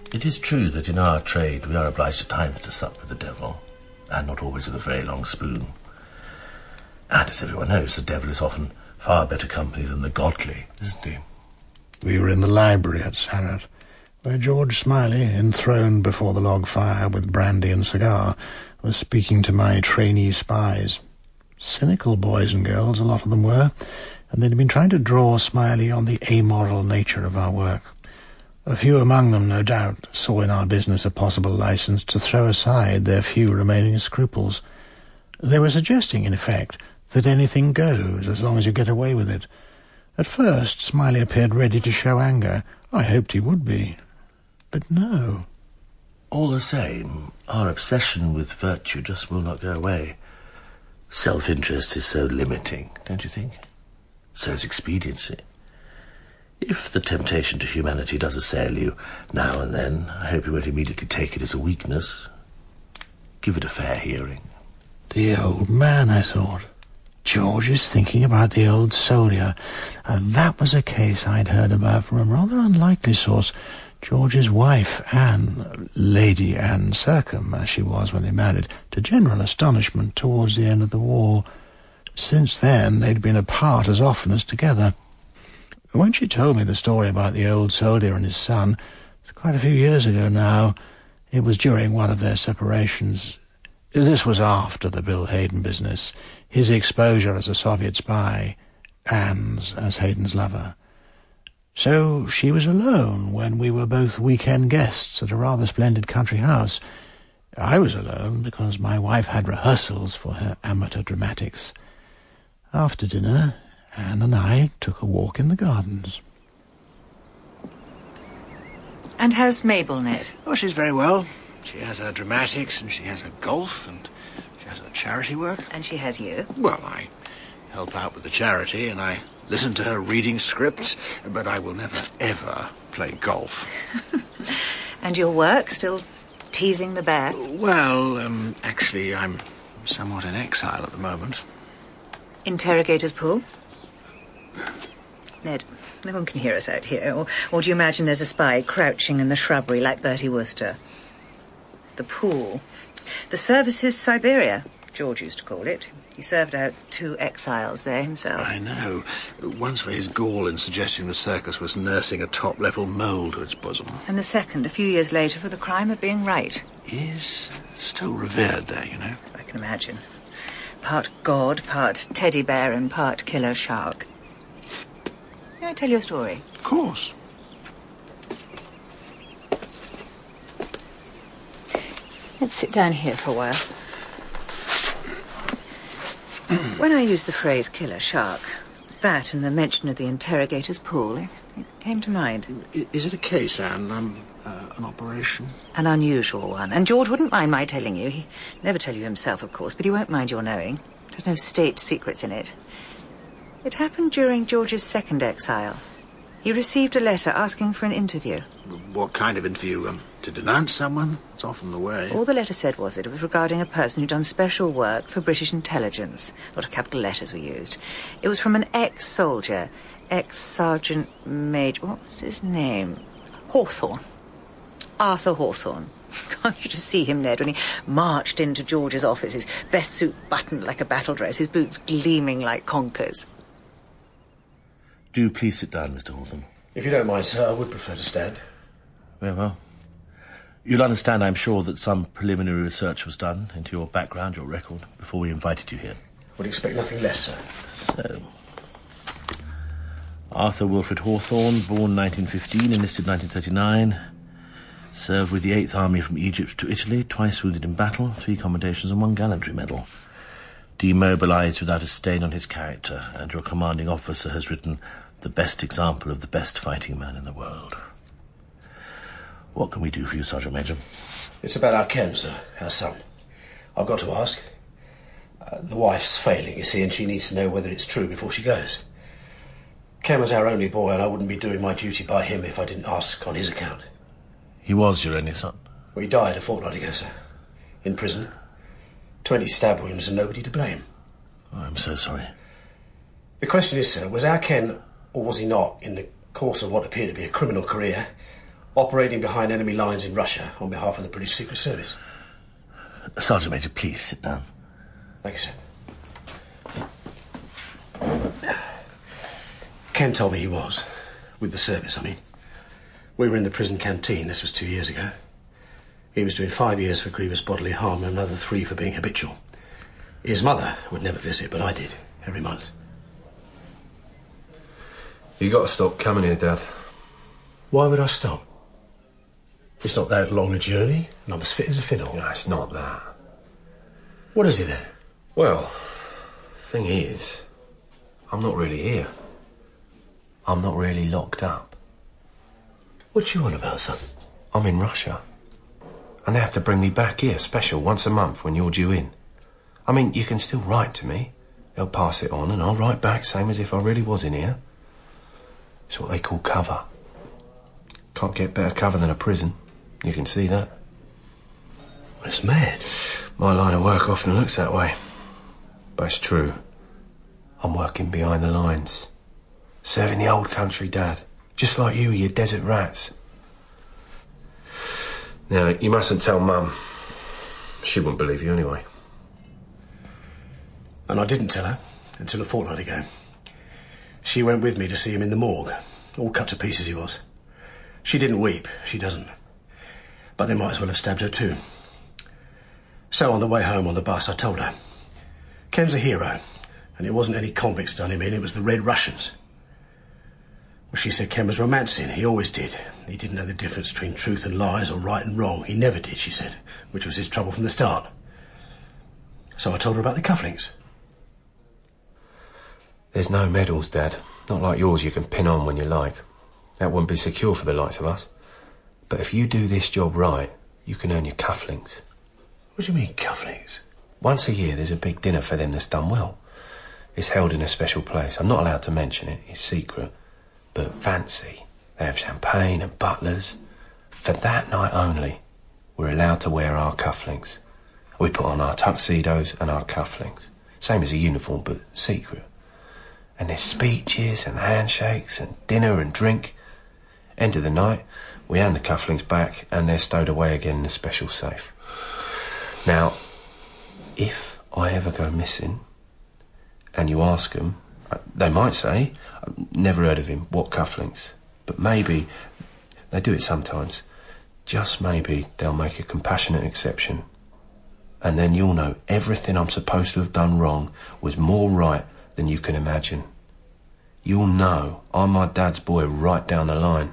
It is true that in our trade we are obliged at times to sup with the devil, and not always with a very long spoon. And as everyone knows, the devil is often far better company than the godly, isn't he? We were in the library at Sarrat, where George Smiley, enthroned before the log fire with brandy and cigar, was speaking to my trainee spies. Cynical boys and girls, a lot of them were, and they'd been trying to draw Smiley on the amoral nature of our work. A few among them, no doubt, saw in our business a possible license to throw aside their few remaining scruples. They were suggesting, in effect, that anything goes as long as you get away with it. At first, Smiley appeared ready to show anger. I hoped he would be. But no. All the same, our obsession with virtue just will not go away. Self-interest is so limiting, don't you think? So is expediency. If the temptation to humanity does assail you now and then, I hope you won't immediately take it as a weakness. Give it a fair hearing. The old man, I thought. George is thinking about the old soldier, and that was a case I'd heard about from a rather unlikely source. George's wife, Anne, Lady Anne Sercombe, as she was when they married, to general astonishment towards the end of the war. Since then, they'd been apart as often as together. When she told me the story about the old soldier and his son, it's quite a few years ago now, it was during one of their separations. This was after the Bill Hayden business, his exposure as a Soviet spy, Anne's as Hayden's lover. So she was alone when we were both weekend guests at a rather splendid country house. I was alone because my wife had rehearsals for her amateur dramatics. After dinner, Anne and I took a walk in the gardens. And how's Mabel, Ned? Oh, she's very well. She has her dramatics, and she has her golf, and she has her charity work. And she has you? Well, I help out with the charity, and I listen to her reading scripts, but I will never, ever play golf. And your work? Still teasing the bear? Well, actually, I'm somewhat in exile at the moment. Interrogator's pool? Ned, no one can hear us out here. Or do you imagine there's a spy crouching in the shrubbery like Bertie Wooster? The pool. The service is Siberia, George used to call it. He served out 2 exiles there himself. I know. Once for his gall in suggesting the circus was nursing a top-level mole to its bosom. And the second, a few years later, for the crime of being right. He is still revered there, you know. I can imagine. Part god, part teddy bear, and part killer shark. May I tell you a story? Of course. Let's sit down here for a while. When I used the phrase killer shark, that and the mention of the interrogator's pool, it came to mind. Is it a case, Anne? An operation? An unusual one. And George wouldn't mind my telling you. He'd never tell you himself, of course, but he won't mind your knowing. There's no state secrets in it. It happened during George's second exile. He received a letter asking for an interview. What kind of interview? To denounce someone? It's often the way. All the letter said was that it was regarding a person who'd done special work for British intelligence. A lot of capital letters were used. It was from an ex-soldier, ex-sergeant major... What was his name? Hawthorne. Arthur Hawthorne. Can't you just see him, Ned, when he marched into George's office, his best suit buttoned like a battle dress, his boots gleaming like conkers. Do please sit down, Mr. Hawthorne. If you don't mind, sir, I would prefer to stand. Very well. You'll understand, I'm sure, that some preliminary research was done into your background, your record, before we invited you here. Would expect nothing less, sir. So, Arthur Wilfred Hawthorne, born 1915, enlisted 1939, served with the 8th Army from Egypt to Italy, twice wounded in battle, 3 commendations and 1 gallantry medal. Demobilised without a stain on his character, and your commanding officer has written the best example of the best fighting man in the world. What can we do for you, Sergeant Major? It's about our Ken, sir, our son. I've got to ask. The wife's failing, you see, and she needs to know whether it's true before she goes. Ken was our only boy, and I wouldn't be doing my duty by him if I didn't ask on his account. He was your only son? Well, he died a fortnight ago, sir. In prison. 20 stab wounds and nobody to blame. Oh, I'm so sorry. The question is, sir, was our Ken, or was he not, in the course of what appeared to be a criminal career, operating behind enemy lines in Russia on behalf of the British Secret Service. Sergeant Major, please sit down. Thank you, sir. Ken told me he was. With the service, I mean. We were in the prison canteen. This was 2 years ago. He was doing 5 years for grievous bodily harm and another 3 for being habitual. His mother would never visit, but I did, every month. You got to stop coming here, Dad. Why would I stop? It's not that long a journey, and I'm as fit as a fiddle. No, it's not that. What is it then? Well, thing is, I'm not really here. I'm not really locked up. What you on about, son? I'm in Russia. And they have to bring me back here, special, once a month when you're due in. I mean, you can still write to me. They'll pass it on and I'll write back, same as if I really was in here. It's what they call cover. Can't get better cover than a prison. You can see that. That's mad. My line of work often looks that way. But it's true. I'm working behind the lines. Serving the old country, Dad. Just like you, you desert rats. Now, you mustn't tell Mum. She wouldn't believe you anyway. And I didn't tell her until a fortnight ago. She went with me to see him in the morgue. All cut to pieces he was. She didn't weep. She doesn't. But they might as well have stabbed her too. So on the way home on the bus, I told her. Ken's a hero. And it wasn't any convicts done him in. It was the Red Russians. Well, she said Ken was romancing. He always did. He didn't know the difference between truth and lies or right and wrong. He never did, she said, which was his trouble from the start. So I told her about the cufflinks. There's no medals, Dad. Not like yours you can pin on when you like. That wouldn't be secure for the likes of us. But if you do this job right, you can earn your cufflinks. What do you mean, cufflinks? Once a year there's a big dinner for them that's done well. It's held in a special place. I'm not allowed to mention it. It's secret. But fancy. They have champagne and butlers. For that night only, we're allowed to wear our cufflinks. We put on our tuxedos and our cufflinks. Same as a uniform, but secret. And there's speeches and handshakes and dinner and drink. End of the night, we hand the cufflinks back and they're stowed away again in a special safe. Now, if I ever go missing and you ask them, they might say, I've never heard of him, what cufflinks? But maybe, they do it sometimes, just maybe they'll make a compassionate exception. And then you'll know everything I'm supposed to have done wrong was more right than you can imagine. You'll know I'm my dad's boy right down the line.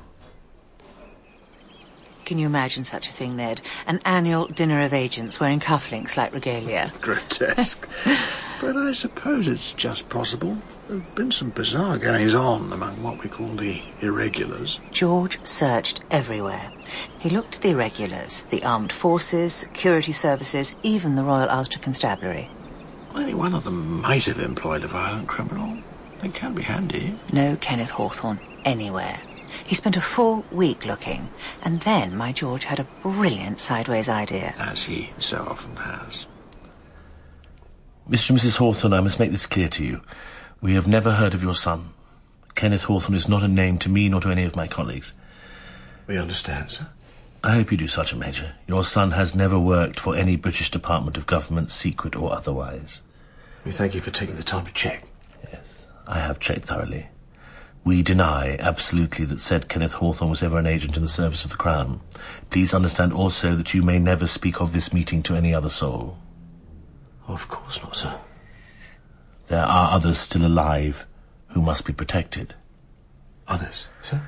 Can you imagine such a thing, Ned? An annual dinner of agents wearing cufflinks like regalia. Grotesque. But I suppose it's just possible. There have been some bizarre goings-on among what we call the irregulars. George searched everywhere. He looked at the irregulars, the armed forces, security services, even the Royal Ulster Constabulary. Any one of them might have employed a violent criminal. They can be handy. No Kenneth Hawthorne anywhere. He spent a full week looking, and then my George had a brilliant sideways idea. As he so often has. Mr. and Mrs. Hawthorne, I must make this clear to you. We have never heard of your son. Kenneth Hawthorne is not a name to me nor to any of my colleagues. We understand, sir. I hope you do, Sergeant Major. Your son has never worked for any British Department of Government, secret or otherwise. We thank you for taking the time to check. Yes, I have checked thoroughly. We deny absolutely that said Kenneth Hawthorne was ever an agent in the service of the Crown. Please understand also that you may never speak of this meeting to any other soul. Of course not, sir. There are others still alive who must be protected. Others, sir?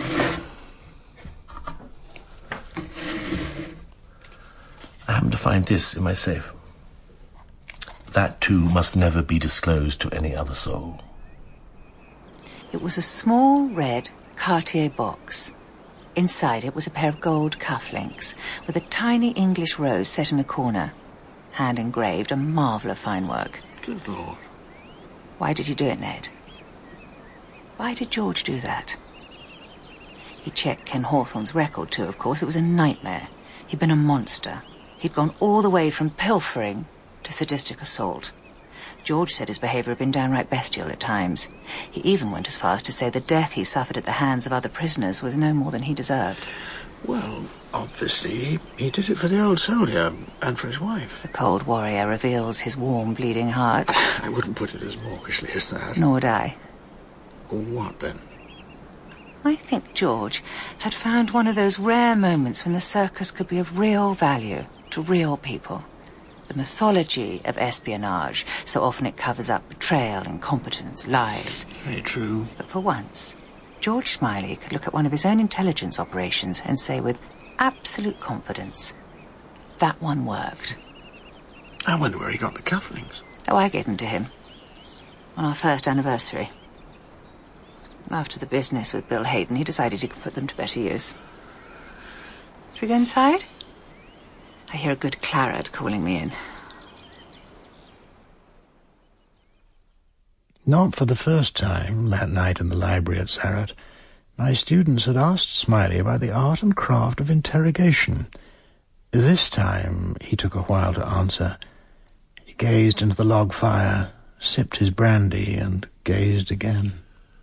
I happen to find this in my safe. That too must never be disclosed to any other soul. It was a small red Cartier box. Inside it was a pair of gold cufflinks with a tiny English rose set in a corner. Hand engraved, a marvel of fine work. Good Lord. Why did you do it, Ned? Why did George do that? He checked Ken Hawthorne's record too, of course. It was a nightmare. He'd been a monster. He'd gone all the way from pilfering to sadistic assault. George said his behaviour had been downright bestial at times. He even went as far as to say the death he suffered at the hands of other prisoners was no more than he deserved. Well, obviously, he did it for the old soldier and for his wife. The cold warrior reveals his warm, bleeding heart. I wouldn't put it as mawkishly as that. Nor would I. What, then? I think George had found one of those rare moments when the circus could be of real value to real people. The mythology of espionage, so often it covers up betrayal, incompetence, lies. Very true. But for once, George Smiley could look at one of his own intelligence operations and say with absolute confidence, that one worked. I wonder where he got the cufflinks. Oh, I gave them to him. On our first anniversary. After the business with Bill Hayden, he decided he could put them to better use. Should we go inside? I hear a good claret calling me in. Not for the first time that night in the library at Zarot, my students had asked Smiley about the art and craft of interrogation. This time he took a while to answer. He gazed into the log fire, sipped his brandy, and gazed again.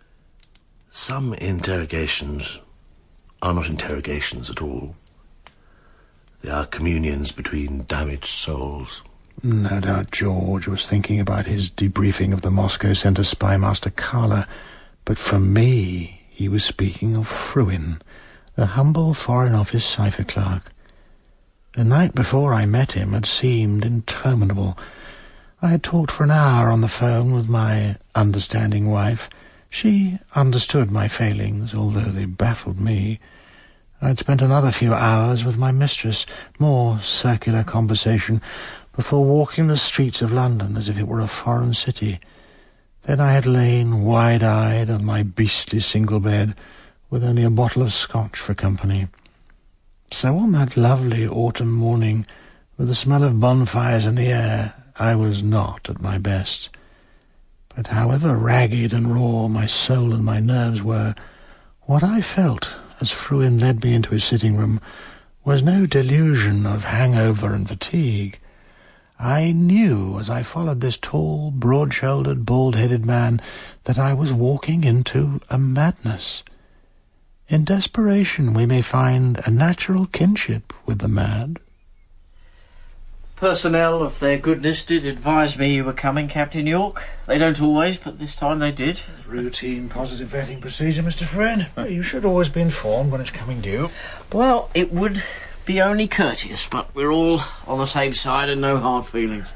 Some interrogations are not interrogations at all. They are communions between damaged souls. No doubt George was thinking about his debriefing of the Moscow Centre spymaster Karla, but for me he was speaking of Fruin, a humble Foreign Office cipher clerk. The night before I met him had seemed interminable. I had talked for an hour on the phone with my understanding wife. She understood my failings, although they baffled me. I'd spent another few hours with my mistress, more circular conversation, before walking the streets of London as if it were a foreign city. Then I had lain wide-eyed on my beastly single bed, with only a bottle of scotch for company. So on that lovely autumn morning, with the smell of bonfires in the air, I was not at my best. But however ragged and raw my soul and my nerves were, what I felt as Fruin led me into his sitting room was no delusion of hangover and fatigue. I knew as I followed this tall, broad-shouldered, bald-headed man that I was walking into a madness. In desperation we may find a natural kinship with the mad. Personnel of their goodness did advise me you were coming, Captain York. They don't always, but this time they did. Routine positive vetting procedure, Mr. Fruin. You should always be informed when it's coming due. Well, it would be only courteous, but we're all on the same side and no hard feelings.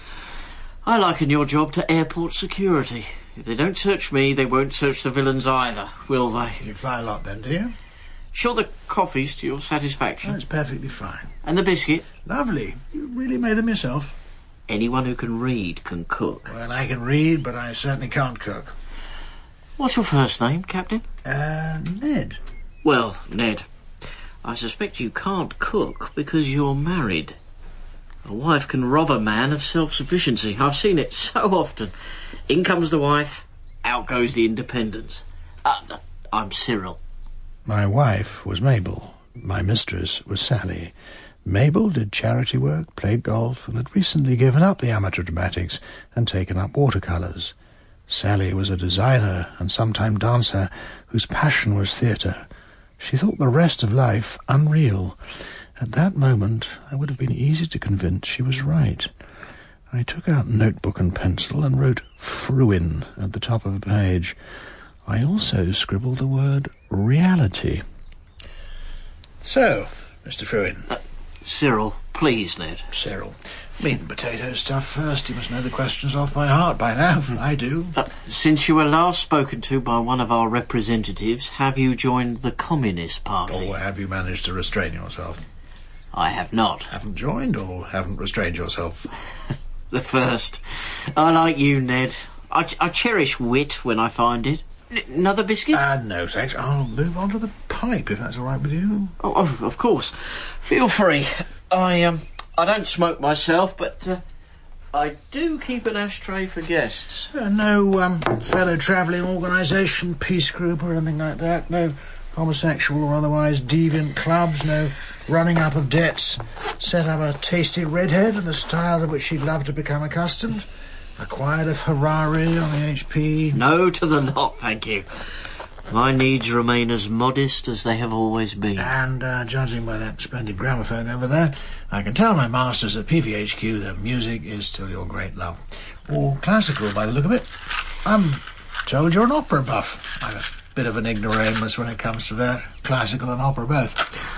I liken your job to airport security. If they don't search me, they won't search the villains either, will they? You fly a lot then, do you? Sure the coffee's to your satisfaction? That's perfectly fine. And the biscuit? Lovely. You really made them yourself. Anyone who can read can cook. Well, I can read, but I certainly can't cook. What's your first name, Captain? Ned. Well, Ned, I suspect you can't cook because you're married. A wife can rob a man of self-sufficiency. I've seen it so often. In comes the wife, out goes the independence. I'm Cyril. My wife was Mabel. My mistress was Sally. Mabel did charity work, played golf, and had recently given up the amateur dramatics and taken up watercolours. Sally was a designer and sometime dancer whose passion was theatre. She thought the rest of life unreal. At that moment, I would have been easy to convince she was right. I took out notebook and pencil and wrote Fruin at the top of a page. I also scribbled the word reality. So, Mr. Fruin. Cyril, please, Ned. Cyril. Meat and potato stuff first. You must know the questions off by heart by now. I do. Since you were last spoken to by one of our representatives, have you joined the Communist Party? Or have you managed to restrain yourself? I have not. Haven't joined or haven't restrained yourself? The first. I like you, Ned. I cherish wit when I find it. Another biscuit? No, thanks. I'll move on to the pipe, if that's all right with you. Oh, of course. Feel free. I don't smoke myself, but I do keep an ashtray for guests. No fellow travelling organisation, peace group or anything like that? No homosexual or otherwise deviant clubs? No running up of debts? Set up a tasty redhead in the style to which she'd love to become accustomed? Acquired a Ferrari on the HP? No to the lot, thank you. My needs remain as modest as they have always been. And judging by that splendid gramophone over there, I can tell my masters at PVHQ that music is still your great love. All classical, by the look of it. I'm told you're an opera buff. I'm a bit of an ignoramus when it comes to that. Classical and opera both.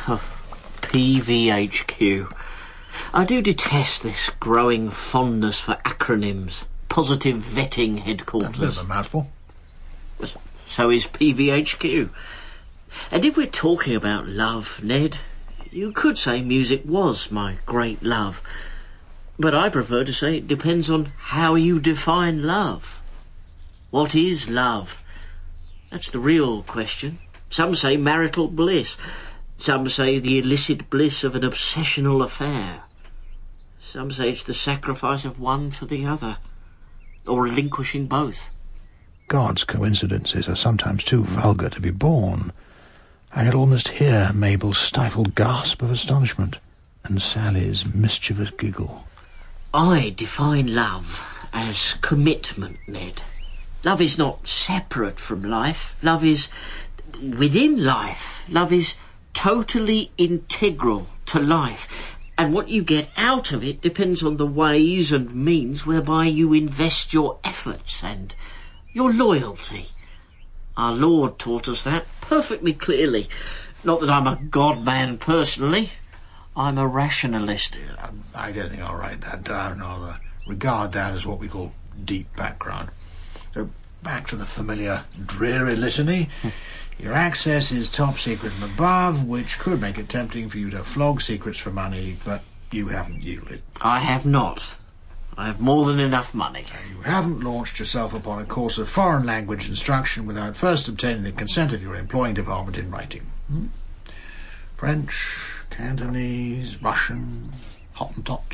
PVHQ. I do detest this growing fondness for acronyms. Positive Vetting Headquarters. That's a bit of a mouthful. So is PVHQ. And if we're talking about love, Ned, you could say music was my great love. But I prefer to say it depends on how you define love. What is love? That's the real question. Some say marital bliss. Some say the illicit bliss of an obsessional affair. Some say it's the sacrifice of one for the other, or relinquishing both. God's coincidences are sometimes too vulgar to be borne. I could almost hear Mabel's stifled gasp of astonishment and Sally's mischievous giggle. I define love as commitment, Ned. Love is not separate from life. Love is within life. Love is totally integral to life. And what you get out of it depends on the ways and means whereby you invest your efforts and your loyalty. Our Lord taught us that perfectly clearly. Not that I'm a God-man personally. I'm a rationalist. Yeah, I don't think I'll write that down. I'll regard that as what we call deep background. So back to the familiar dreary litany. Your access is top secret and above, which could make it tempting for you to flog secrets for money, but you haven't yielded. I have not. I have more than enough money. You haven't launched yourself upon a course of foreign language instruction without first obtaining the consent of your employing department in writing. French, Cantonese, Russian, Hottentot.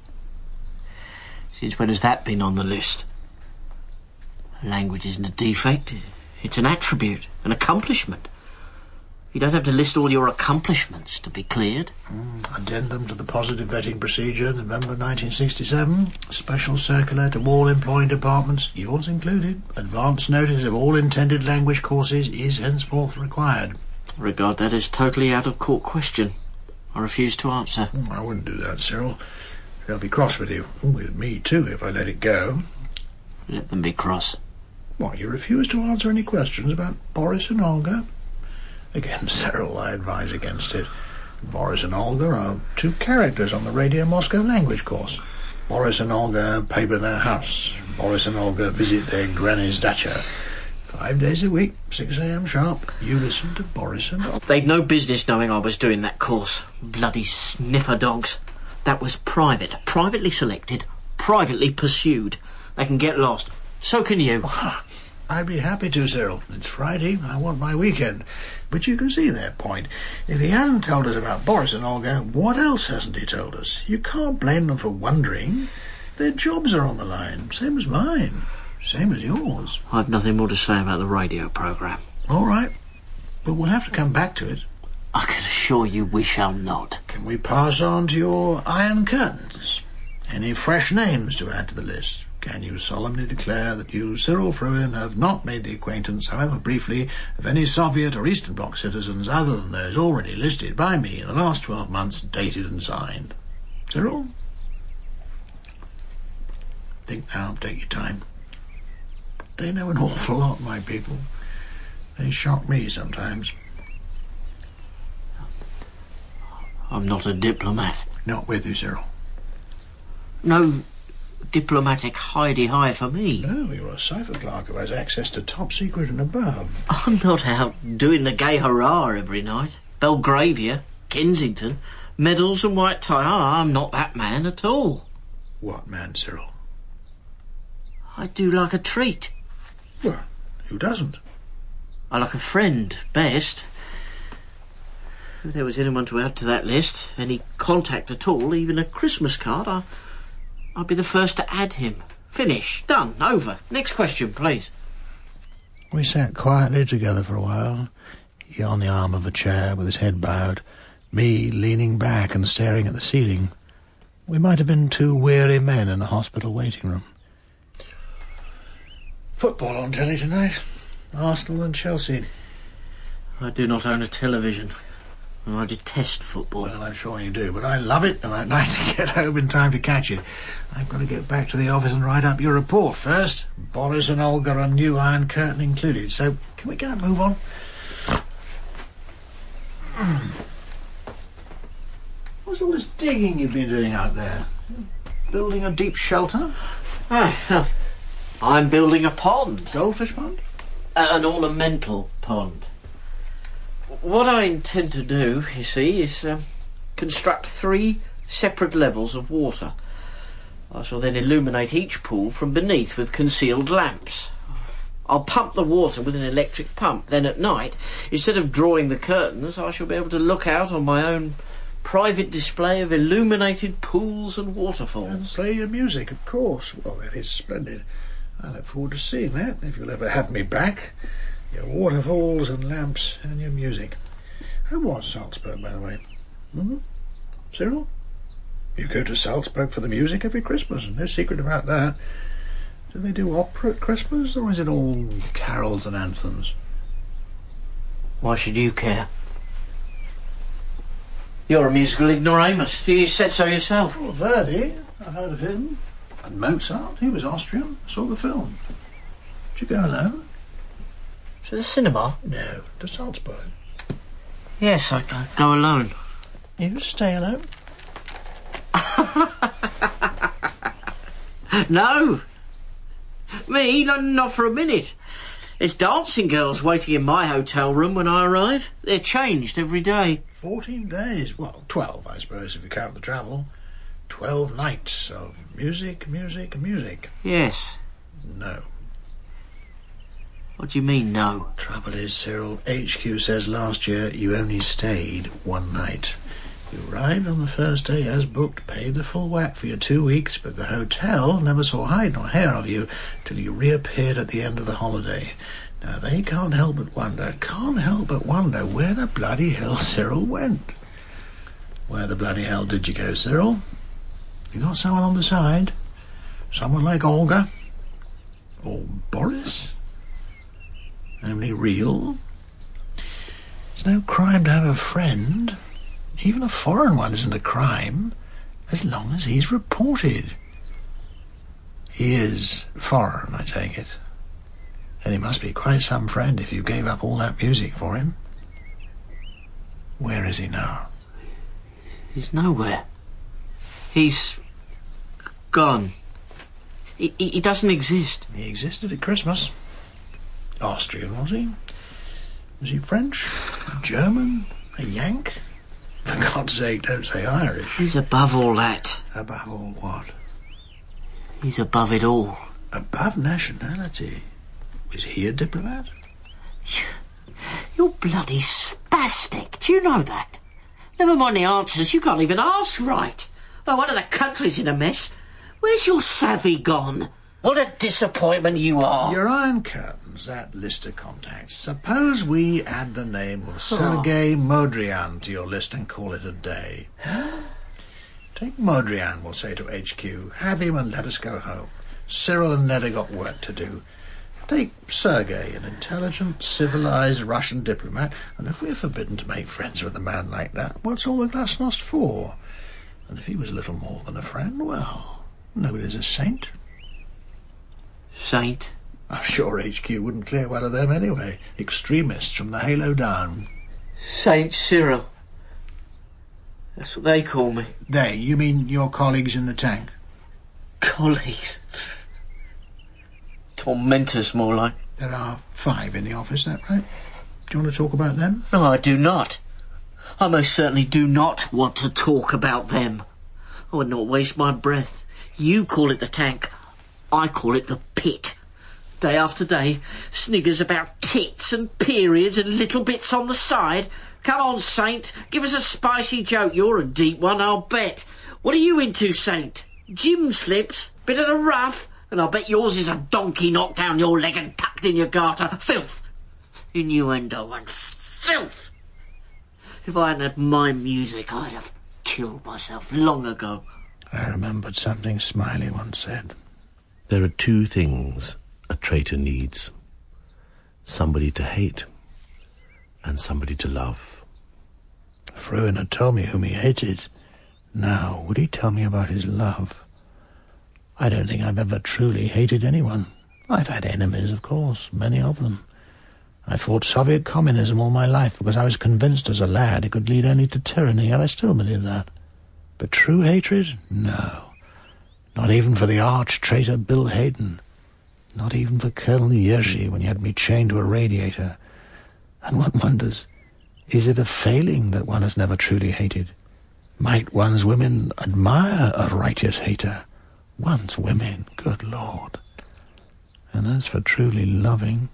Since when has that been on the list? Language isn't a defect. It's an attribute, an accomplishment. You don't have to list all your accomplishments to be cleared. Addendum to the positive vetting procedure, November 1967. Special circular to all employing departments, yours included. Advance notice of all intended language courses is henceforth required. I regard that as totally out of court question. I refuse to answer. I wouldn't do that, Cyril. They'll be cross with you. With me too, if I let it go. Let them be cross. What, you refuse to answer any questions about Boris and Olga? Again, Cyril, I advise against it. Boris and Olga are two characters on the Radio Moscow language course. Boris and Olga paper their house. Boris and Olga visit their granny's dacha. 5 days a week, 6 a.m. sharp. You listen to Boris and Olga. They'd no business knowing I was doing that course. Bloody sniffer dogs. That was private, privately selected, privately pursued. They can get lost. So can you. I'd be happy to, Cyril. It's Friday. I want my weekend. But you can see their point. If he hasn't told us about Boris and Olga, what else hasn't he told us? You can't blame them for wondering. Their jobs are on the line. Same as mine. Same as yours. I've nothing more to say about the radio programme. All right. But we'll have to come back to it. I can assure you we shall not. Can we pass on to your Iron Curtains? Any fresh names to add to the list? Can you solemnly declare that you, Cyril Fruin, have not made the acquaintance, however briefly, of any Soviet or Eastern Bloc citizens other than those already listed by me in the last 12 months, dated and signed? Cyril? Think now, take your time. They know an awful lot, my people. They shock me sometimes. I'm not a diplomat. Not with you, Cyril. No diplomatic hidey-hi for me. No, you're a cipher clerk who has access to top secret and above. I'm not out doing the gay hurrah every night. Belgravia, Kensington, medals and white tie. I'm not that man at all. What man, Cyril? I do like a treat. Well, who doesn't? I like a friend, best. If there was anyone to add to that list, any contact at all, even a Christmas card, I'd be the first to add him. Finish. Done. Over. Next question, please. We sat quietly together for a while. He on the arm of a chair with his head bowed, me leaning back and staring at the ceiling. We might have been two weary men in a hospital waiting room. Football on telly tonight. Arsenal and Chelsea. I do not own a television. And I detest football. Well, I'm sure you do, but I love it, and I'd like to get home in time to catch it. I've got to get back to the office and write up your report first. Boris and Olga and new Iron Curtain included. So, can we get a move on? What's all this digging you've been doing out there? Building a deep shelter? I'm building a pond. Goldfish pond? An ornamental pond. What I intend to do, you see, is construct 3 separate levels of water. I shall then illuminate each pool from beneath with concealed lamps. I'll pump the water with an electric pump. Then at night, instead of drawing the curtains, I shall be able to look out on my own private display of illuminated pools and waterfalls. And play your music, of course. Well, that is splendid. I look forward to seeing that, if you'll ever have me back. Your waterfalls and lamps and your music. How was Salzburg, by the way? Cyril? You go to Salzburg for the music every Christmas, and no secret about that. Do they do opera at Christmas, or is it all carols and anthems? Why should you care? You're a musical ignoramus. You said so yourself. Well, Verdi, I've heard of him. And Mozart, he was Austrian. I saw the film. Did you go alone? To the cinema? No, to Salzburg. Yes, I go alone. You stay alone? No. Me? No, not for a minute. There's dancing girls waiting in my hotel room when I arrive. They're changed every day. 14 days. Well, 12, I suppose, if you count the travel. 12 nights of music, music, music. Yes. No. What do you mean, no? Trouble is, Cyril, HQ says last year you only stayed 1 night. You arrived on the first day as booked, paid the full whack for your 2 weeks, but the hotel never saw hide nor hair of you till you reappeared at the end of the holiday. Now, they can't help but wonder where the bloody hell Cyril went. Where the bloody hell did you go, Cyril? You got someone on the side? Someone like Olga? Or Boris? Only real? It's no crime to have a friend. Even a foreign one isn't a crime, as long as he's reported. He is foreign, I take it. And he must be quite some friend if you gave up all that music for him. Where is he now? He's nowhere. He's gone. He doesn't exist. He existed at Christmas. Austrian, was he? Was he French? German? A Yank? For God's sake, don't say Irish. He's above all that. Above all what? He's above it all. Above nationality? Is he a diplomat? You're bloody spastic. Do you know that? Never mind the answers, you can't even ask right. Oh, one of the country's in a mess. Where's your savvy gone? What a disappointment you are. Your Iron Curtains, that list of contacts. Suppose we add the name of Sergei Modrian to your list and call it a day. Take Modrian, we'll say to HQ. Have him and let us go home. Cyril and Ned have got work to do. Take Sergei, an intelligent, civilized Russian diplomat, and if we're forbidden to make friends with a man like that, what's all the glasnost for? And if he was little more than a friend, well, nobody's a saint. Saint? I'm sure HQ wouldn't clear one of them anyway. Extremists from the Halo down. Saint Cyril. That's what they call me. They? You mean your colleagues in the tank? Colleagues? Tormentors, more like. There are 5 in the office, that right? Do you want to talk about them? No, I do not. I most certainly do not want to talk about them. I would not waste my breath. You call it the tank. I call it the pit. Day after day, sniggers about tits and periods and little bits on the side. Come on, Saint, give us a spicy joke. You're a deep one, I'll bet. What are you into, Saint? Gym slips? Bit of the rough? And I'll bet yours is a donkey knocked down your leg and tucked in your garter. Filth! Innuendo and filth! If I hadn't had my music, I'd have killed myself long ago. I remembered something Smiley once said. There are 2 things a traitor needs. Somebody to hate and somebody to love. Fruin had told me whom he hated. Now, would he tell me about his love? I don't think I've ever truly hated anyone. I've had enemies, of course, many of them. I fought Soviet communism all my life because I was convinced as a lad it could lead only to tyranny, and I still believe that. But true hatred? No. Not even for the arch-traitor Bill Hayden. Not even for Colonel Yerzy when he had me chained to a radiator. And one wonders, is it a failing that one has never truly hated? Might one's women admire a righteous hater? One's women, good Lord. And as for truly loving...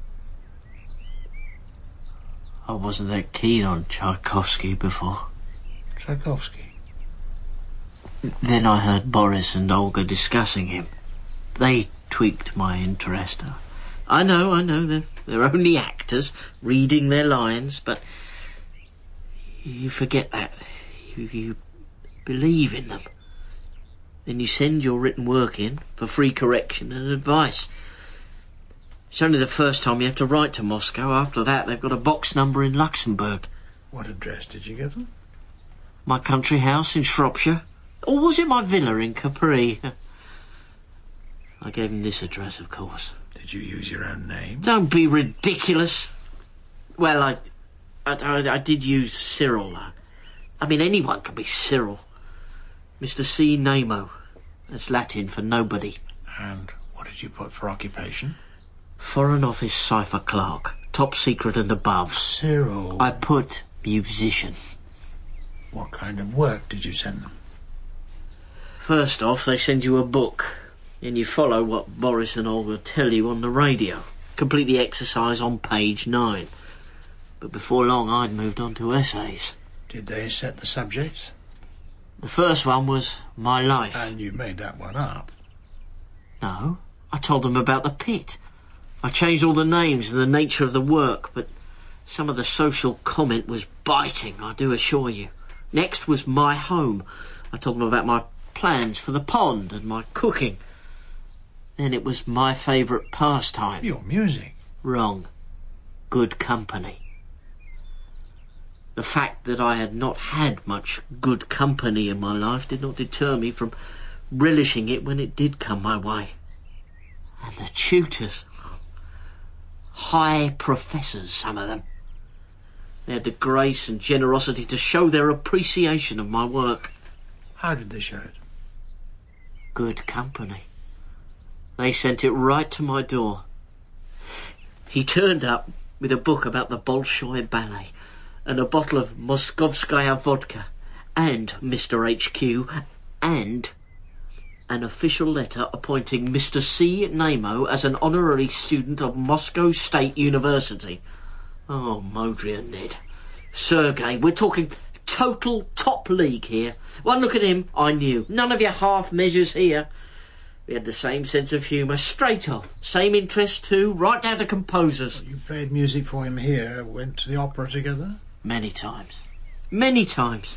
I wasn't that keen on Tchaikovsky before. Tchaikovsky? Then I heard Boris and Olga discussing him. They tweaked my interest. I know, they're only actors, reading their lines, but you forget that. You believe in them. Then you send your written work in for free correction and advice. It's only the first time you have to write to Moscow. After that, they've got a box number in Luxembourg. What address did you give them? My country house in Shropshire. Or was it my villa in Capri? I gave him this address, of course. Did you use your own name? Don't be ridiculous. Well, I did use Cyril. I mean, anyone can be Cyril. Mr. C. Nemo. That's Latin for nobody. And what did you put for occupation? Foreign Office cipher clerk. Top secret and above. Cyril. I put musician. What kind of work did you send them? First off, they send you a book. Then you follow what Boris and Olga tell you on the radio. Complete the exercise on page 9. But before long, I'd moved on to essays. Did they set the subjects? The first one was my life. And you made that one up? No, I told them about the pit. I changed all the names and the nature of the work, but some of the social comment was biting, I do assure you. Next was my home. I told them about my plans for the pond and my cooking. Then it was my favourite pastime. Your music? Wrong. Good company. The fact that I had not had much good company in my life did not deter me from relishing it when it did come my way. And the tutors... high professors, some of them. They had the grace and generosity to show their appreciation of my work. How did they show it? Good company. They sent it right to my door. He turned up with a book about the Bolshoi Ballet and a bottle of Moskovskaya vodka and Mr. HQ and an official letter appointing Mr. C. Nemo as an honorary student of Moscow State University. Oh, Modria, Ned. Sergei, we're talking total top league here. One look at him, I knew. None of your half measures here. We had the same sense of humour, straight off. Same interests too, right down to composers. You played music for him here, went to the opera together? Many times. Many times.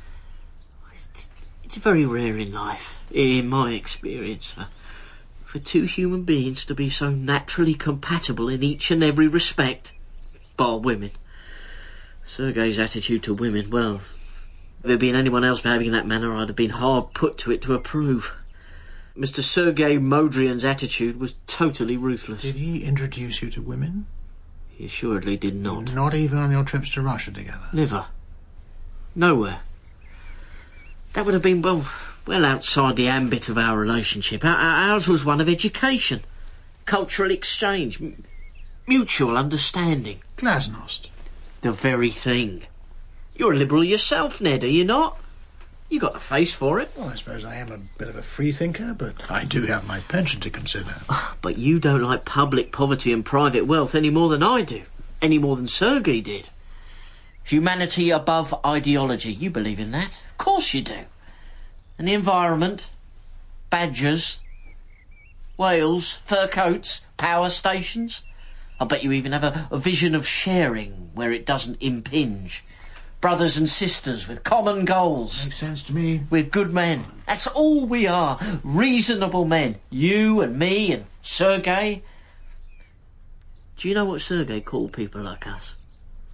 It's very rare in life, in my experience, for two human beings to be so naturally compatible in each and every respect, bar women. Sergei's attitude to women, well, if there'd been anyone else behaving in that manner, I'd have been hard put to it to approve. Mr. Sergei Modrian's attitude was totally ruthless. Did he introduce you to women? He assuredly did not. Not even on your trips to Russia together? Never. Nowhere. That would have been, well outside the ambit of our relationship. Ours was one of education, cultural exchange, mutual understanding. Glasnost. The very thing. You're a liberal yourself, Ned, are you not? You got the face for it. Well, I suppose I am a bit of a freethinker, but I do have my pension to consider. But you don't like public poverty and private wealth any more than I do. Any more than Sergei did. Humanity above ideology. You believe in that? Of course you do. And the environment, badgers, whales, fur coats, power stations. I bet you even have a vision of sharing where it doesn't impinge. Brothers and sisters with common goals. Makes sense to me. We're good men. That's all we are. Reasonable men. You and me and Sergei. Do you know what Sergei called people like us?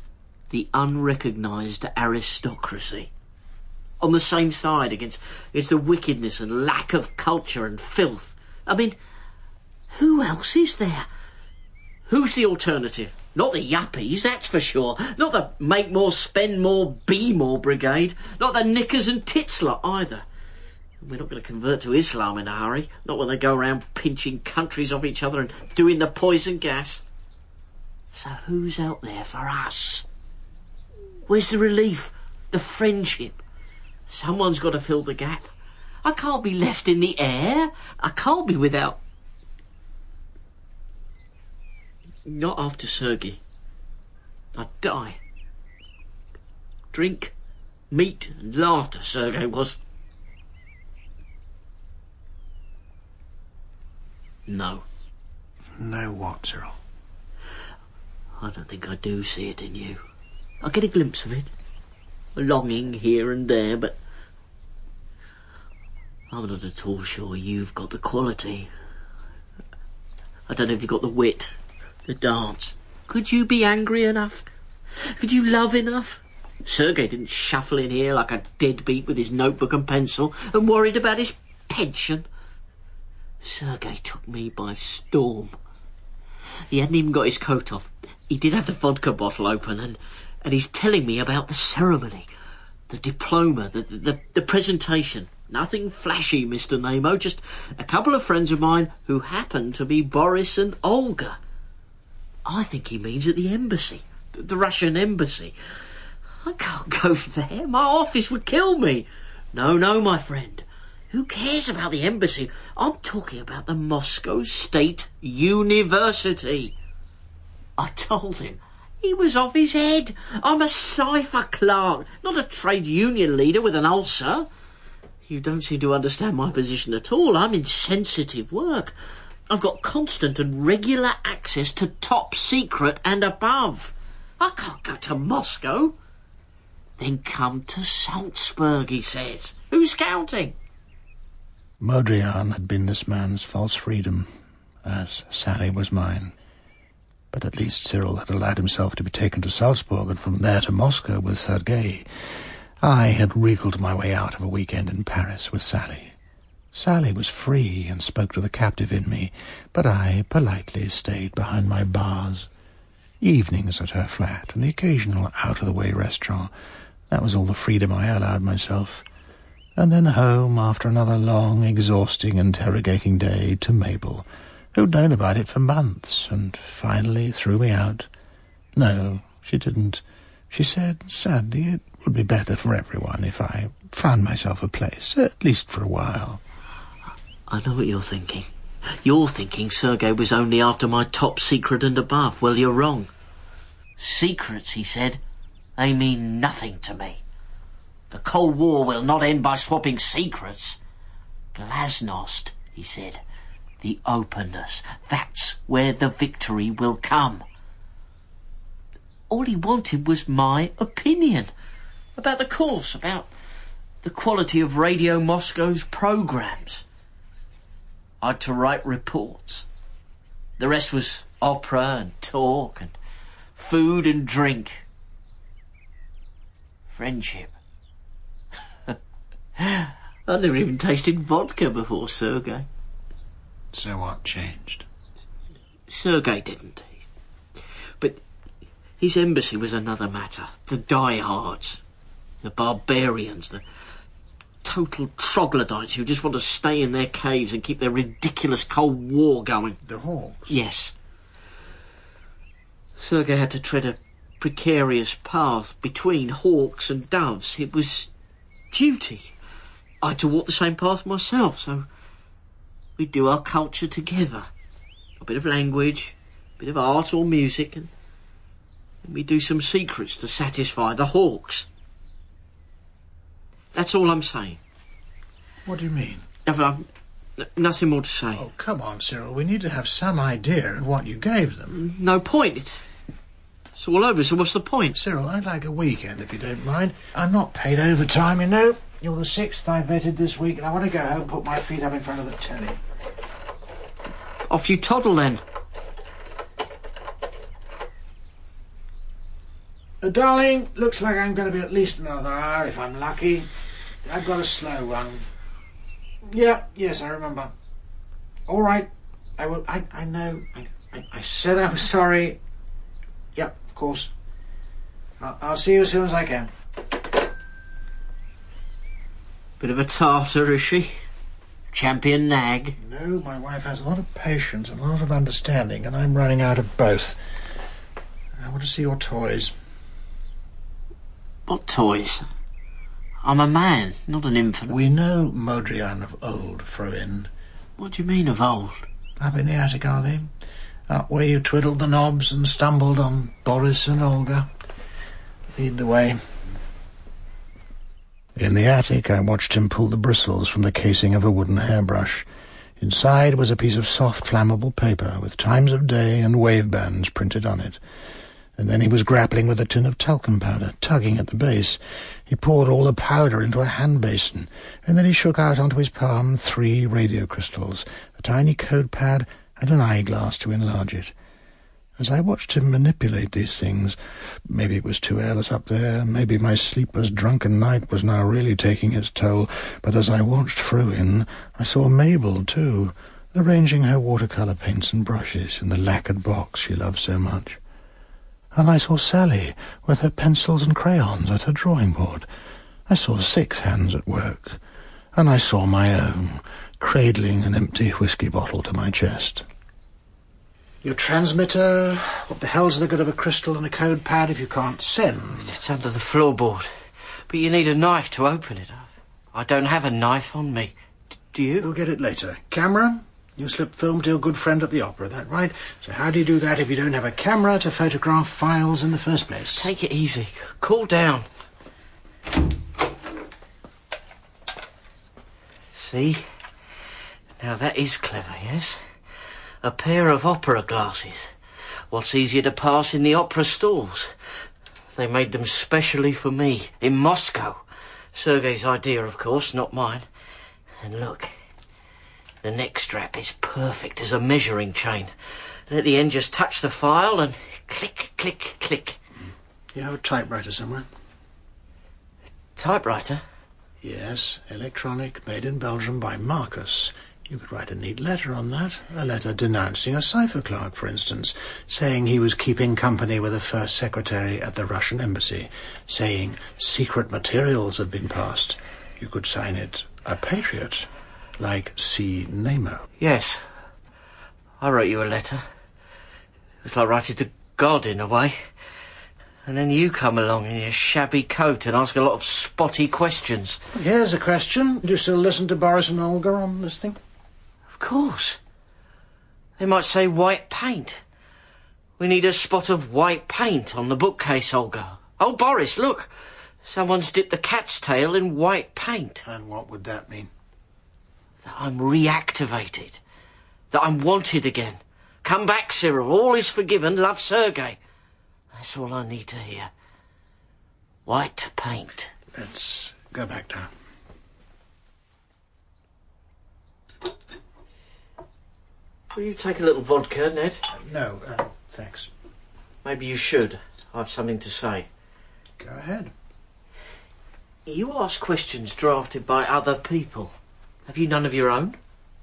the unrecognised aristocracy. On the same side against the wickedness and lack of culture and filth. I mean, who else is there? Who's the alternative? Not the yuppies, that's for sure. Not the make more, spend more, be more brigade. Not the knickers and tits lot either. We're not going to convert to Islam in a hurry. Not when they go around pinching countries off each other and doing the poison gas. So who's out there for us? Where's the relief? The friendship? Someone's got to fill the gap. I can't be left in the air. I can't be without... Not after Sergei. I'd die. Drink, meat and laughter, Sergei was. No. No what, Cyril? I don't think I do see it in you. I get a glimpse of it. A longing here and there, but I'm not at all sure you've got the quality. I don't know if you've got the wit, the dance. Could you be angry enough? Could you love enough? Sergei didn't shuffle in here like a deadbeat with his notebook and pencil and worried about his pension. Sergei took me by storm. He hadn't even got his coat off. He did have the vodka bottle open and he's telling me about the ceremony, the diploma, the presentation. Nothing flashy, Mr. Nemo, just a couple of friends of mine who happen to be Boris and Olga. I think he means at the embassy, the Russian embassy. I can't go there. My office would kill me. No, my friend. Who cares about the embassy? I'm talking about the Moscow State University. I told him. He was off his head. I'm a cipher clerk, not a trade union leader with an ulcer. You don't seem to understand my position at all. I'm in sensitive work. I've got constant and regular access to top secret and above. I can't go to Moscow. Then come to Salzburg, he says. Who's counting? Modrian had been this man's false freedom, as Sally was mine. But at least Cyril had allowed himself to be taken to Salzburg and from there to Moscow with Sergei. I had wriggled my way out of a weekend in Paris with Sally. Sally was free and spoke to the captive in me, but I politely stayed behind my bars. Evenings at her flat and the occasional out-of-the-way restaurant, that was all the freedom I allowed myself. And then home after another long, exhausting, interrogating day to Mabel, who'd known about it for months and finally threw me out. No, she didn't. She said, sadly, it would be better for everyone if I found myself a place, at least for a while. I know what you're thinking. You're thinking Sergei was only after my top secret and above. Well, you're wrong. Secrets, he said, they mean nothing to me. The Cold War will not end by swapping secrets. Glasnost, he said, the openness, that's where the victory will come. All he wanted was my opinion about the course, about the quality of Radio Moscow's programmes. I'd to write reports. The rest was opera and talk and food and drink. Friendship. I'd never even tasted vodka before Sergei. So what changed? Sergei didn't. But his embassy was another matter. The diehards, the barbarians, the total troglodytes who just want to stay in their caves and keep their ridiculous Cold War going. The Hawks? Yes. Sergei had to tread a precarious path between hawks and doves. It was duty. I had to walk the same path myself, so we'd do our culture together. A bit of language, a bit of art or music, and we'd do some secrets to satisfy the hawks. That's all I'm saying. What do you mean? I've nothing more to say. Oh, come on, Cyril. We need to have some idea of what you gave them. No point. It's all over, so what's the point? Cyril, I'd like a weekend, if you don't mind. I'm not paid overtime, you know. You're the 6th I vetted this week, and I want to go home and put my feet up in front of the telly. Off you toddle, then. Darling, looks like I'm going to be at least another hour if I'm lucky. I've got a slow one. Yes, I remember. All right, I will. I know. I said I was sorry. Yep, of course. I'll see you as soon as I can. Bit of a tartar, is she? Champion nag? No, my wife has a lot of patience and a lot of understanding, and I'm running out of both. I want to see your toys. What toys? I'm a man, not an infant. We know Modrian of old, Fruin. What do you mean of old? Up in the attic, are they? Up where you twiddled the knobs and stumbled on Boris and Olga. Lead the way. In the attic, I watched him pull the bristles from the casing of a wooden hairbrush. Inside was a piece of soft, flammable paper with times of day and wave bands printed on it. And then he was grappling with a tin of talcum powder, tugging at the base. He poured all the powder into a hand basin, and then he shook out onto his palm 3 radio crystals, a tiny code pad, and an eyeglass to enlarge it. As I watched him manipulate these things, maybe it was too airless up there, maybe my sleepless drunken night was now really taking its toll, but as I watched Fruin, I saw Mabel, too, arranging her watercolour paints and brushes in the lacquered box she loved so much. And I saw Sally with her pencils and crayons at her drawing board. I saw 6 hands at work, and I saw my own, cradling an empty whiskey bottle to my chest. Your transmitter? What the hell's the good of a crystal and a code pad if you can't send? It's under the floorboard. But you need a knife to open it. I don't have a knife on me. Do you? We'll get it later. Camera? You slipped film to your good friend at the opera, that right? So how do you do that if you don't have a camera to photograph files in the first place? Take it easy. Cool down. See? Now that is clever, yes? A pair of opera glasses. What's easier to pass in the opera stalls? They made them specially for me, in Moscow. Sergei's idea, of course, not mine. And look, the neck strap is perfect as a measuring chain. Let the end just touch the file and click, click, click. You have a typewriter somewhere? Typewriter? Yes, electronic, made in Belgium by Marcus. You could write a neat letter on that. A letter denouncing a cipher clerk, for instance, saying he was keeping company with the first secretary at the Russian embassy, saying secret materials had been passed. You could sign it a patriot, like C. Nemo. Yes. I wrote you a letter. It was like writing to God in a way. And then you come along in your shabby coat and ask a lot of spotty questions. Here's a question. Do you still listen to Boris and Olga on this thing? Of course. They might say white paint. We need a spot of white paint on the bookcase, Olga. Oh, Boris, look. Someone's dipped the cat's tail in white paint. And what would that mean? That I'm reactivated. That I'm wanted again. Come back, Cyril. All is forgiven. Love, Sergei. That's all I need to hear. White paint. Let's go back down. Will you take a little vodka, Ned? No, thanks. Maybe you should. I've something to say. Go ahead. You ask questions drafted by other people. Have you none of your own?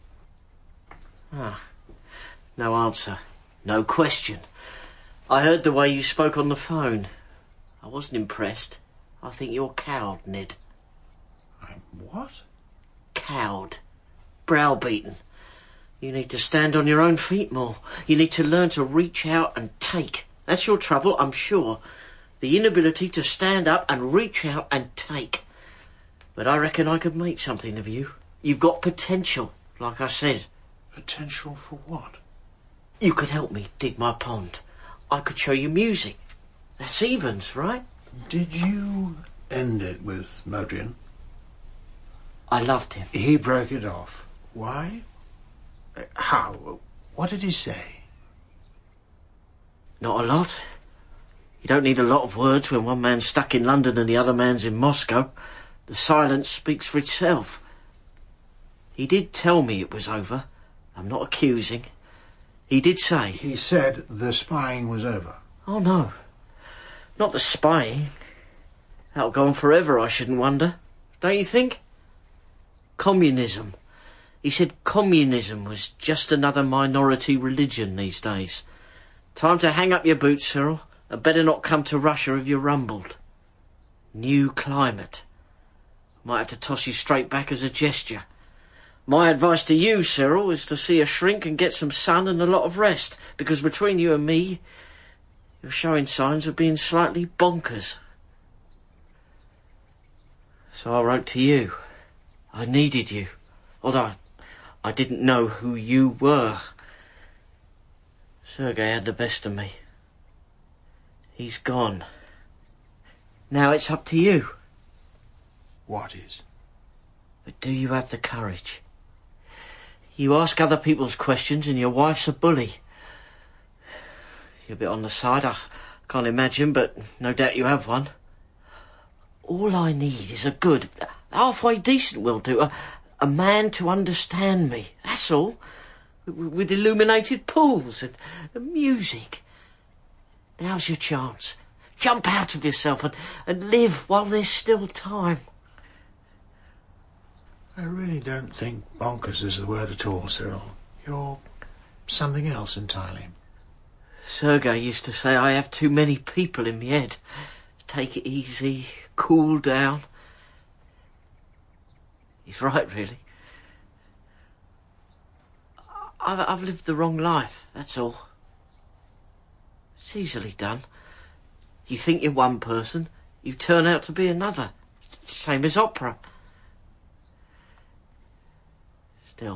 No answer. No question. I heard the way you spoke on the phone. I wasn't impressed. I think you're cowed, Ned. I'm what? Cowed. Browbeaten. You need to stand on your own feet more. You need to learn to reach out and take. That's your trouble, I'm sure. The inability to stand up and reach out and take. But I reckon I could make something of you. You've got potential, like I said. Potential for what? You could help me dig my pond. I could show you music. That's evens, right? Did you end it with Modrian? I loved him. He broke it off. Why? How? What did he say? Not a lot. You don't need a lot of words when one man's stuck in London and the other man's in Moscow. The silence speaks for itself. He did tell me it was over. I'm not accusing. He did say... He said the spying was over. Oh, no. Not the spying. That'll go on forever, I shouldn't wonder. Don't you think? Communism. He said communism was just another minority religion these days. Time to hang up your boots, Cyril, and better not come to Russia if you're rumbled. New climate. Might have to toss you straight back as a gesture. My advice to you, Cyril, is to see a shrink and get some sun and a lot of rest, because between you and me, you're showing signs of being slightly bonkers. So I wrote to you. I needed you. Although I didn't know who you were. Sergei had the best of me. He's gone. Now it's up to you. What is? But do you have the courage? You ask other people's questions and your wife's a bully. You're a bit on the side, I can't imagine, but no doubt you have one. All I need is a good, halfway decent will do, a man to understand me, that's all. With illuminated pools and music. Now's your chance. Jump out of yourself and live while there's still time. I really don't think bonkers is the word at all, Cyril. You're something else entirely. Sergei used to say I have too many people in my head. Take it easy, cool down. He's right, really. I've lived the wrong life, that's all. It's easily done. You think you're one person, you turn out to be another. Same as opera. Still,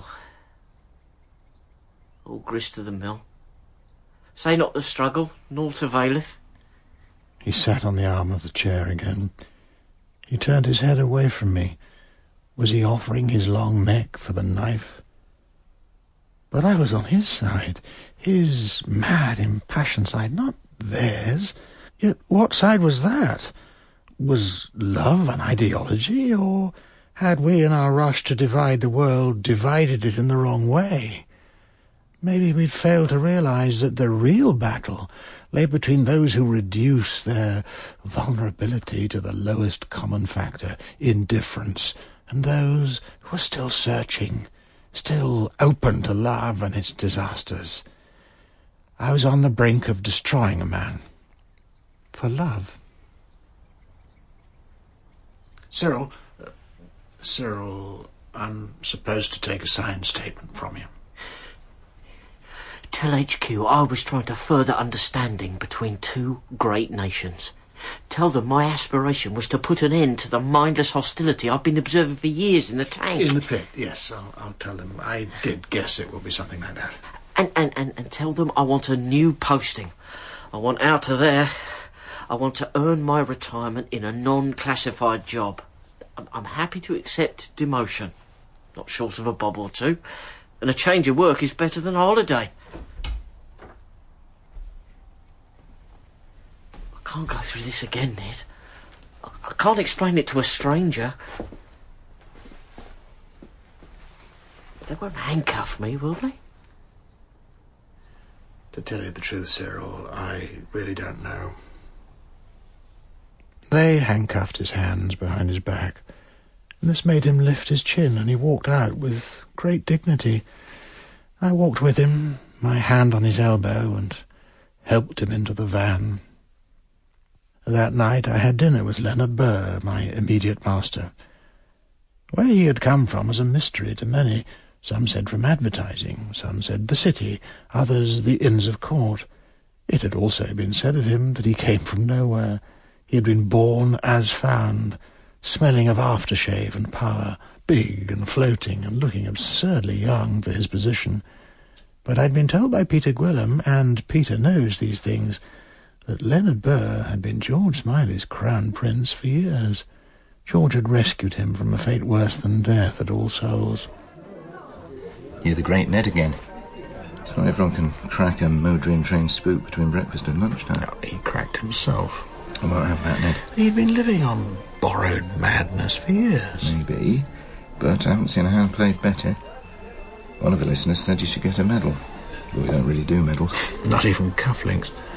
all grist to the mill. Say not the struggle, naught availeth. He sat on the arm of the chair again. He turned his head away from me. Was he offering his long neck for the knife? But I was on his side, his mad, impassioned side, not theirs. Yet what side was that? Was love an ideology, or had we, in our rush to divide the world, divided it in the wrong way? Maybe we'd failed to realize that the real battle lay between those who reduce their vulnerability to the lowest common factor, indifference, and those who are still searching, still open to love and its disasters. I was on the brink of destroying a man. For love. Cyril, I'm supposed to take a signed statement from you. Tell HQ I was trying to further understanding between two great nations. Tell them my aspiration was to put an end to the mindless hostility I've been observing for years in the tank. In the pit, yes, I'll tell them. I did guess it will be something like that. And tell them I want a new posting. I want out of there. I want to earn my retirement in a non-classified job. I'm happy to accept demotion. Not short of a bob or two. And a change of work is better than a holiday. I can't go through this again, Ned. I can't explain it to a stranger. They won't handcuff me, will they? To tell you the truth, Cyril, I really don't know. They handcuffed his hands behind his back, and this made him lift his chin, and he walked out with great dignity. I walked with him, my hand on his elbow, and helped him into the van. That night I had dinner with Leonard Burr, my immediate master. Where he had come from was a mystery to many. Some said from advertising, some said the city, others the Inns of Court. It had also been said of him that he came from nowhere. He had been born as found, smelling of aftershave and power, big and floating and looking absurdly young for his position. But I'd been told by Peter Gwilym, and Peter knows these things, that Leonard Burr had been George Smiley's crown prince for years. George had rescued him from a fate worse than death at All Souls. You're the great Ned again. It's not everyone can crack a Modrian-trained spook between breakfast and lunchtime. No, he cracked himself. I won't have that, Ned. He'd been living on borrowed madness for years. Maybe, but I haven't seen a hand played better. One of the listeners said you should get a medal. But we don't really do medals. Not even cufflinks.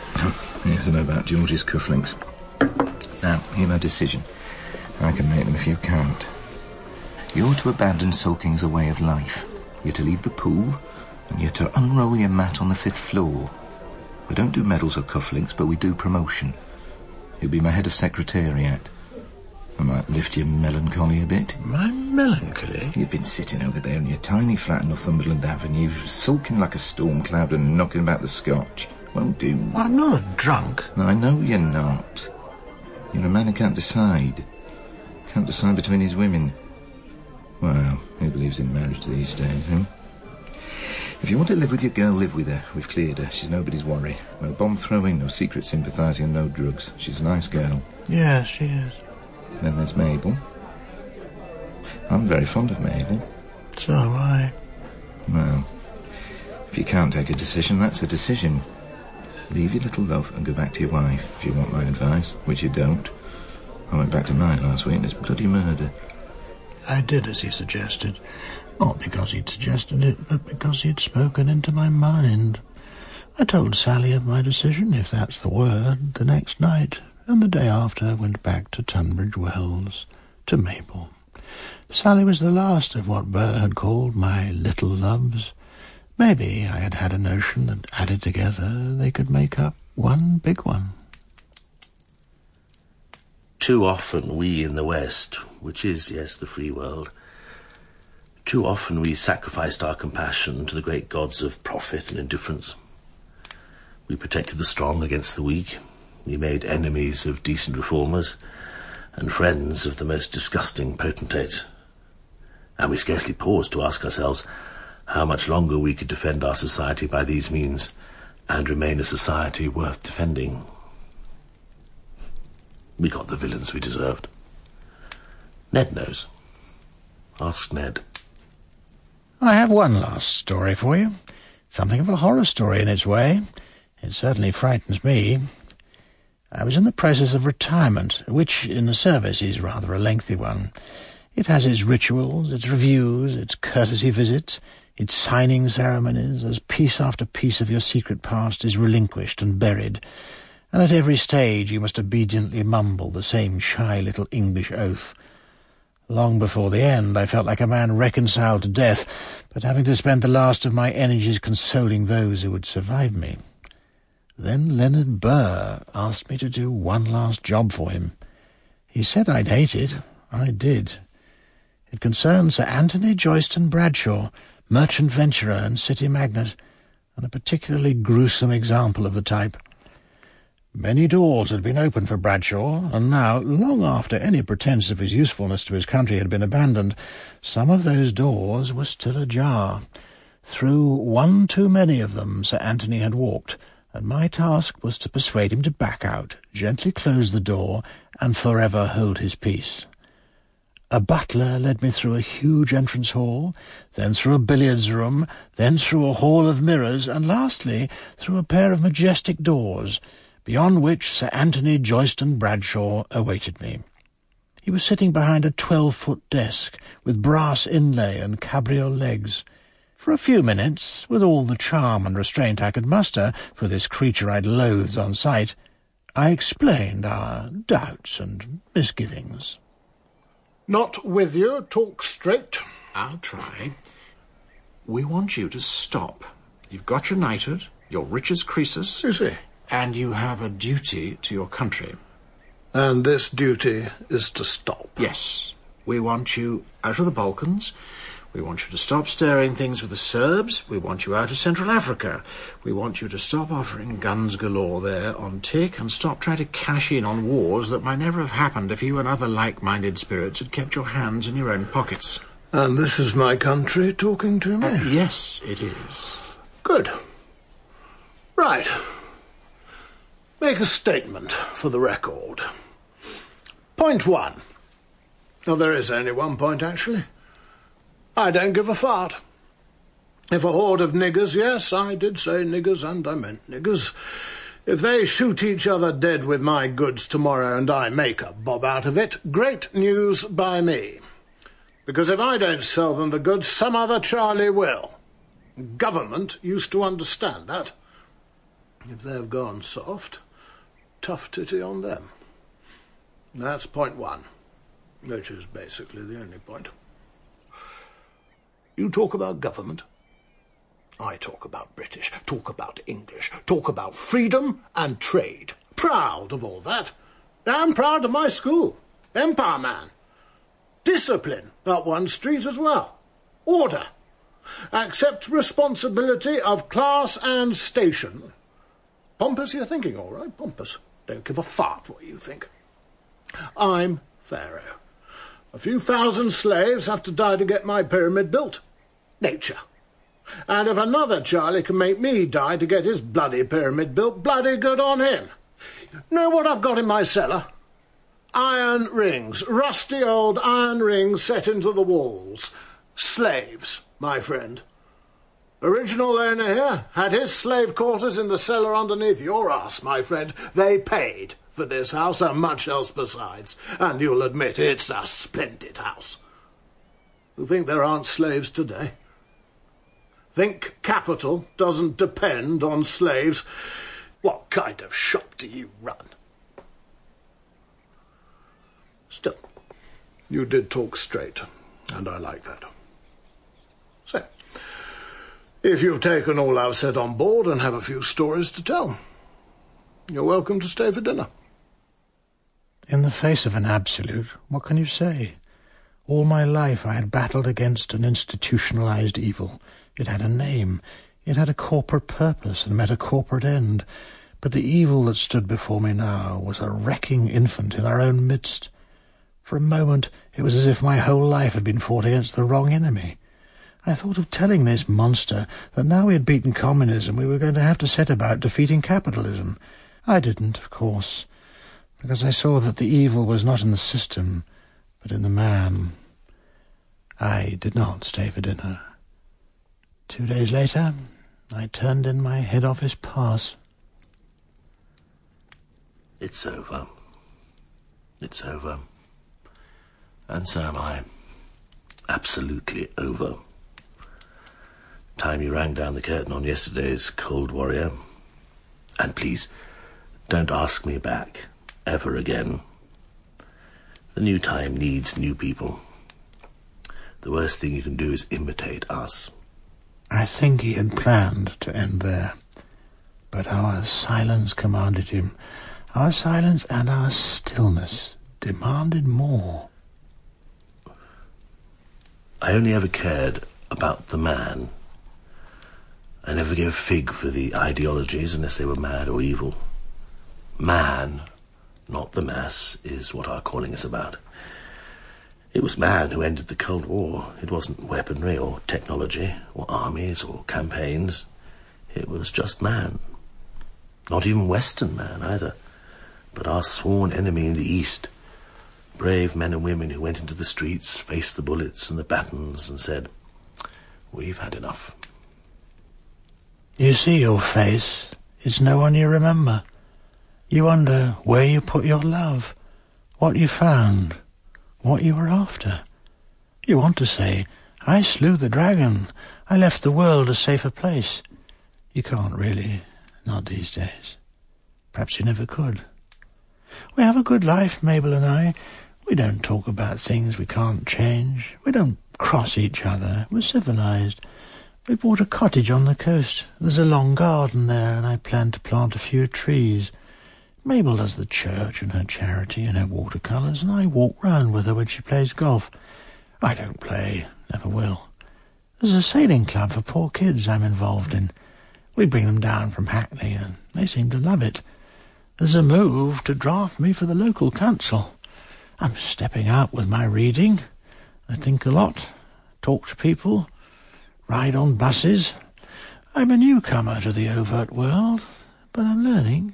Yes, I know about George's cufflinks. Now, hear my decision. I can make them if you can't. You're to abandon sulking as a way of life. You're to leave the pool, and you're to unroll your mat on the 5th floor. We don't do medals or cufflinks, but we do promotion. You'll be my head of secretariat. I might lift your melancholy a bit. My melancholy? You've been sitting over there in your tiny flat in Northumberland Avenue, sulking like a storm cloud and knocking about the scotch. Won't do. I'm not a drunk. I know you're not. You're a man who can't decide. Can't decide between his women. Well, who believes in marriage these days, huh? If you want to live with your girl, live with her. We've cleared her. She's nobody's worry. No bomb throwing, no secret sympathising, and no drugs. She's a nice girl. Yes, she is. Then there's Mabel. I'm very fond of Mabel. So am I. Well, if you can't take a decision, that's a decision. Leave your little love and go back to your wife, if you want my advice, which you don't. I went back to mine last week and it's bloody murder. I did as he suggested. Not because he'd suggested it, but because he'd spoken into my mind. I told Sally of my decision, if that's the word, the next night, and the day after went back to Tunbridge Wells, to Mabel. Sally was the last of what Burr had called my little loves. Maybe I had had a notion that, added together, they could make up one big one. Too often we in the West, which is, yes, the free world, too often we sacrificed our compassion to the great gods of profit and indifference. We protected the strong against the weak. We made enemies of decent reformers and friends of the most disgusting potentates. And we scarcely paused to ask ourselves how much longer we could defend our society by these means and remain a society worth defending. We got the villains we deserved. Ned knows. Ask Ned. I have one last story for you. Something of a horror story in its way. It certainly frightens me. I was in the process of retirement, which in the service is rather a lengthy one. It has its rituals, its reviews, its courtesy visits, its signing ceremonies, as piece after piece of your secret past is relinquished and buried, and at every stage you must obediently mumble the same shy little English oath. Long before the end I felt like a man reconciled to death, but having to spend the last of my energies consoling those who would survive me. Then Leonard Burr asked me to do one last job for him. He said I'd hate it. I did. It concerned Sir Anthony Joyston Bradshaw, merchant venturer and city magnate, and a particularly gruesome example of the type. Many doors had been opened for Bradshaw, and now, long after any pretence of his usefulness to his country had been abandoned, some of those doors were still ajar. Through one too many of them Sir Anthony had walked, and my task was to persuade him to back out, gently close the door, and forever hold his peace. A butler led me through a huge entrance hall, then through a billiards room, then through a hall of mirrors, and lastly through a pair of majestic doors, beyond which Sir Anthony Joyston Bradshaw awaited me. He was sitting behind a 12-foot desk, with brass inlay and cabriole legs. For a few minutes, with all the charm and restraint I could muster for this creature I'd loathed on sight, I explained our doubts and misgivings. Not with you. Talk straight. I'll try. We want you to stop. You've got your knighthood, you're rich as Croesus. You see. And you have a duty to your country. And this duty is to stop? Yes. We want you out of the Balkans. We want you to stop stirring things with the Serbs. We want you out of Central Africa. We want you to stop offering guns galore there on tick and stop trying to cash in on wars that might never have happened if you and other like-minded spirits had kept your hands in your own pockets. And this is my country talking to me? Yes, it is. Good. Right. Make a statement for the record. Point 1. Now, there is only one point, actually. I don't give a fart. If a horde of niggers, yes, I did say niggers and I meant niggers, if they shoot each other dead with my goods tomorrow and I make a bob out of it, great news by me. Because if I don't sell them the goods, some other Charlie will. Government used to understand that. If they've gone soft, tough titty on them. That's point one, which is basically the only point. You talk about government. I talk about British, talk about English, talk about freedom and trade. Proud of all that. Damn proud of my school. Empire Man. Discipline up one street as well. Order. Accept responsibility of class and station. Pompous you're thinking, all right, pompous. Don't give a fart what you think. I'm Pharaoh. A few thousand slaves have to die to get my pyramid built. Nature. And if another Charlie can make me die to get his bloody pyramid built, bloody good on him. Know what I've got in my cellar? Iron rings, rusty old iron rings set into the walls. Slaves, my friend. Original owner here had his slave quarters in the cellar underneath your ass, my friend. They paid for this house and much else besides, and you'll admit it's a splendid house. You think there aren't slaves today? Think capital doesn't depend on slaves? What kind of shop do you run? Still, you did talk straight, and I like that. So, if you've taken all I've said on board and have a few stories to tell, you're welcome to stay for dinner. In the face of an absolute, what can you say? All my life I had battled against an institutionalized evil. It had a name, it had a corporate purpose and met a corporate end. But the evil that stood before me now was a wrecking infant in our own midst. For a moment it was as if my whole life had been fought against the wrong enemy. I thought of telling this monster that now we had beaten communism we were going to have to set about defeating capitalism. I didn't, of course, because I saw that the evil was not in the system, but in the man. I did not stay for dinner. 2 days later, I turned in my head office pass. It's over. It's over. And so am I. Absolutely over. Time you rang down the curtain on yesterday's Cold Warrior. And please, don't ask me back, ever again. The new time needs new people. The worst thing you can do is imitate us. I think he had planned to end there, but our silence commanded him. Our silence and our stillness demanded more. I only ever cared about the man. I never gave a fig for the ideologies unless they were mad or evil. Man, not the mass, is what our calling is about. It was man who ended the Cold War. It wasn't weaponry or technology or armies or campaigns. It was just man. Not even Western man either, but our sworn enemy in the East. Brave men and women who went into the streets, faced the bullets and the batons and said, "We've had enough." You see your face. It's no one you remember. You wonder where you put your love, what you found, what you were after. You want to say, "I slew the dragon. I left the world a safer place." You can't really, not these days. Perhaps you never could. We have a good life, Mabel and I. We don't talk about things we can't change. We don't cross each other. We're civilized. We bought a cottage on the coast. There's a long garden there, and I plan to plant a few trees. Mabel does the church and her charity and her watercolours, and I walk round with her when she plays golf. I don't play, never will. There's a sailing club for poor kids I'm involved in. We bring them down from Hackney, and they seem to love it. There's a move to draft me for the local council. I'm stepping out with my reading. I think a lot, talk to people, ride on buses. I'm a newcomer to the overt world, but I'm learning.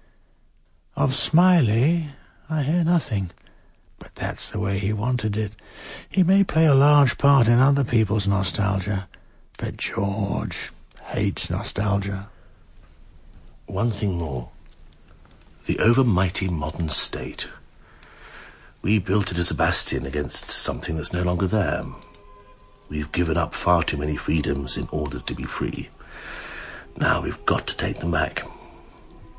Of Smiley, I hear nothing, but that's the way he wanted it. He may play a large part in other people's nostalgia, but George hates nostalgia. One thing more. The overmighty modern state. We built it as a bastion against something that's no longer there. We've given up far too many freedoms in order to be free. Now we've got to take them back.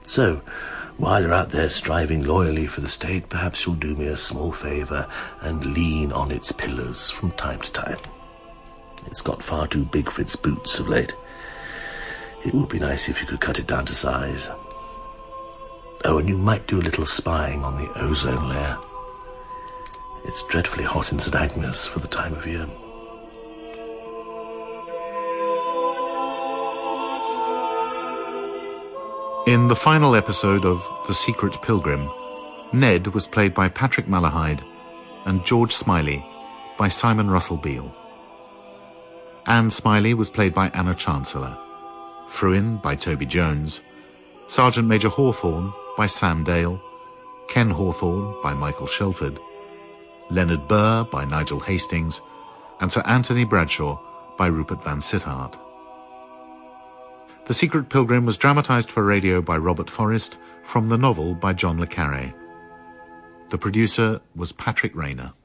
So, while you're out there striving loyally for the state, perhaps you'll do me a small favour and lean on its pillars from time to time. It's got far too big for its boots of late. It would be nice if you could cut it down to size. Oh, and you might do a little spying on the ozone layer. It's dreadfully hot in St Agnes for the time of year. In the final episode of The Secret Pilgrim, Ned was played by Patrick Malahide and George Smiley by Simon Russell Beale. Anne Smiley was played by Anna Chancellor, Fruin by Toby Jones, Sergeant Major Hawthorne by Sam Dale, Ken Hawthorne by Michael Shelford, Leonard Burr by Nigel Hastings, and Sir Anthony Bradshaw by Rupert Van Sittart. The Secret Pilgrim was dramatised for radio by Robert Forrest from the novel by John le Carré. The producer was Patrick Rayner.